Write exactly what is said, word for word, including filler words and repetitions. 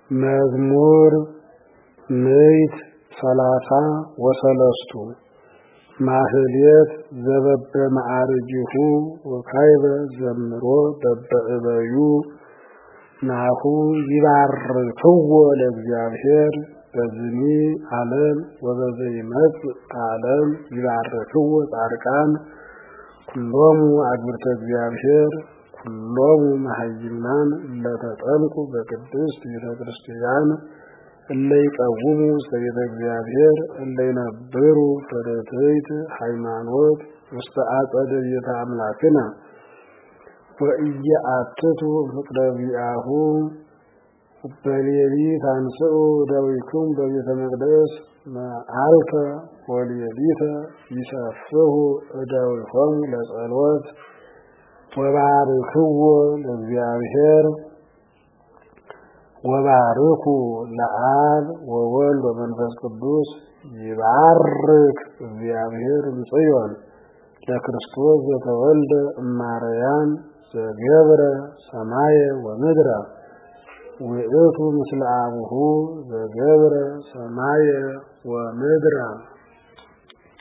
መዝሙር ምዕት ሰላሳ ወሰለስቱ ማህሌት ዘበበ ማዕርጅሁ ወካይበ ዘምሮ በበእበዩ ናሁ ይባርክዎ ለእግዚአብሔር በዝኒ ዓለም ወበዘይመጽ ዓለም ይባርክዎ ጻድቃን ኩሎሙ አግብርተ እግዚአብሔር ኩሎሙ መሃይምናን ለተጠምቁ በቅድስት ቤተ ክርስቲያን እለ ይቀውሙ ሰይደ እግዚአብሔር እለ ይነብሩ በርትዕት ሃይማኖት ውስተ አጸደ ቤተ አምላክነ ወኢየአትቱ ፍቅረ ቢአሁ በሌሊት አንሥኡ እደዊክሙ በቤተ መቅደስ መዓልተ ወሌሊተ ይሰፍሑ እደዊክሙ ለጸሎት ወባርክዎ ለእግዚአብሔር ወባርኩ ለአብ ወወልድ ወመንፈስ ቅዱስ ይባርክ እግዚአብሔር እምጽዮን ለክርስቶስ ዘተወልደ እማርያም ዘገብረ ሰማየ ወምድረ ውእቱ ምስለ አቡሁ ዘገብረ ሰማየ ወምድረ